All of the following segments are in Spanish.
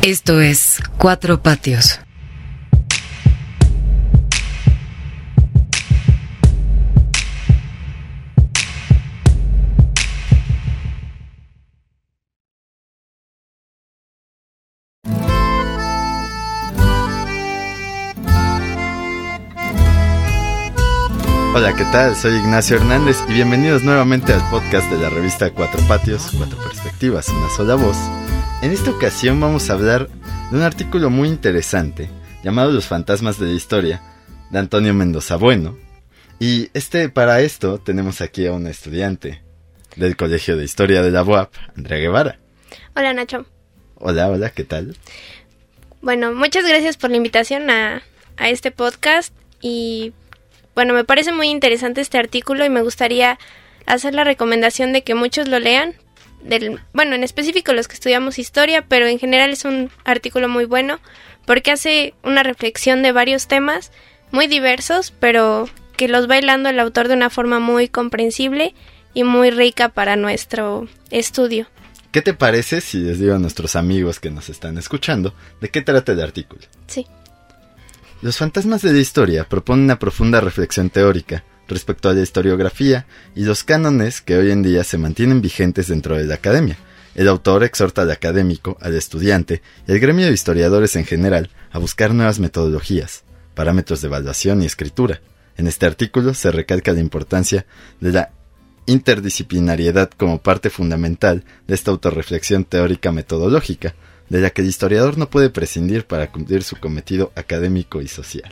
Esto es Cuatro Patios. Hola, ¿qué tal? Soy Ignacio Hernández y bienvenidos nuevamente al podcast de la revista Cuatro Patios, Cuatro Perspectivas, una sola voz. En esta ocasión vamos a hablar de un artículo muy interesante llamado Los fantasmas de la historia, de Antonio Mendoza Bueno. Y para esto tenemos aquí a una estudiante del Colegio de Historia de la UAP, Andrea Guevara. Hola, Nacho. Hola, ¿qué tal? Bueno, muchas gracias por la invitación a este podcast y bueno, me parece muy interesante este artículo y me gustaría hacer la recomendación de que muchos lo lean. En específico los que estudiamos historia, pero en general es un artículo muy bueno porque hace una reflexión de varios temas muy diversos, pero que los va hilando el autor de una forma muy comprensible y muy rica para nuestro estudio. ¿Qué te parece si les digo a nuestros amigos que nos están escuchando de qué trata el artículo? Sí. Los fantasmas de la historia proponen una profunda reflexión teórica respecto a la historiografía y los cánones que hoy en día se mantienen vigentes dentro de la academia. El autor exhorta al académico, al estudiante y al gremio de historiadores en general a buscar nuevas metodologías, parámetros de evaluación y escritura. En este artículo se recalca la importancia de la interdisciplinariedad como parte fundamental de esta autorreflexión teórica metodológica, de la que el historiador no puede prescindir para cumplir su cometido académico y social.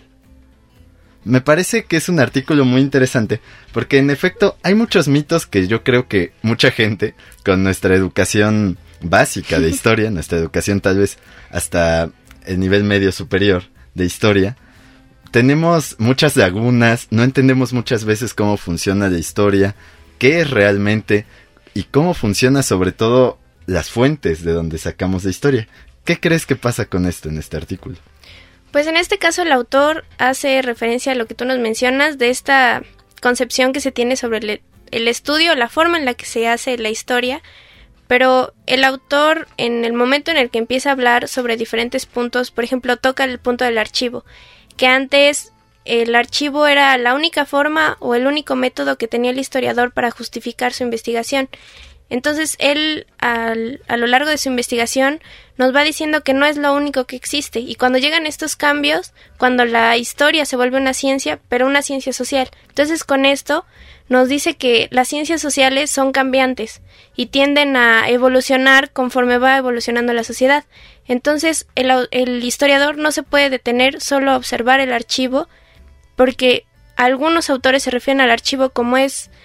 Me parece que es un artículo muy interesante porque en efecto hay muchos mitos que yo creo que mucha gente con nuestra educación básica de historia, nuestra educación tal vez hasta el nivel medio superior de historia, tenemos muchas lagunas, no entendemos muchas veces cómo funciona la historia, qué es realmente y cómo funciona sobre todo las fuentes de donde sacamos la historia. ¿Qué crees que pasa con esto en este artículo? Pues en este caso el autor hace referencia a lo que tú nos mencionas de esta concepción que se tiene sobre el estudio, la forma en la que se hace la historia, pero el autor en el momento en el que empieza a hablar sobre diferentes puntos, por ejemplo, toca el punto del archivo, que antes el archivo era la única forma o el único método que tenía el historiador para justificar su investigación. Entonces él a lo largo de su investigación nos va diciendo que no es lo único que existe y cuando llegan estos cambios, cuando la historia se vuelve una ciencia, pero una ciencia social, entonces con esto nos dice que las ciencias sociales son cambiantes y tienden a evolucionar conforme va evolucionando la sociedad. Entonces el historiador no se puede detener solo a observar el archivo porque algunos autores se refieren al archivo como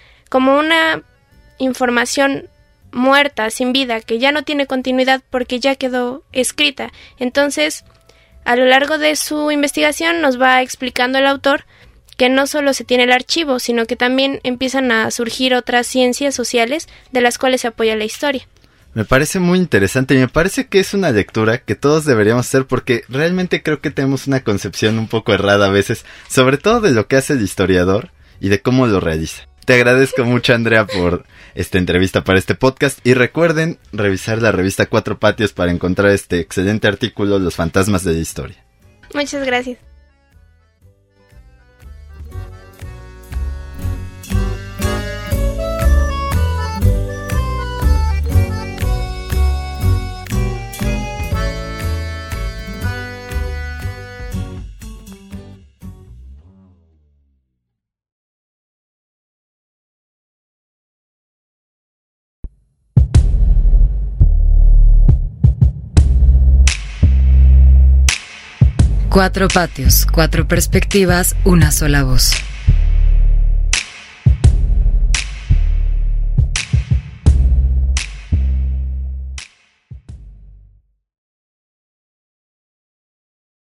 una información muerta, sin vida, que ya no tiene continuidad porque ya quedó escrita. Entonces, a lo largo de su investigación nos va explicando el autor que no solo se tiene el archivo, sino que también empiezan a surgir otras ciencias sociales de las cuales se apoya la historia. Me parece muy interesante y me parece que es una lectura que todos deberíamos hacer porque realmente creo que tenemos una concepción un poco errada a veces, sobre todo de lo que hace el historiador y de cómo lo realiza. Te agradezco mucho, Andrea, por esta entrevista para este podcast y recuerden revisar la revista Cuatro Patios para encontrar este excelente artículo, Los fantasmas de la historia. Muchas gracias. Cuatro Patios, Cuatro Perspectivas, una sola voz.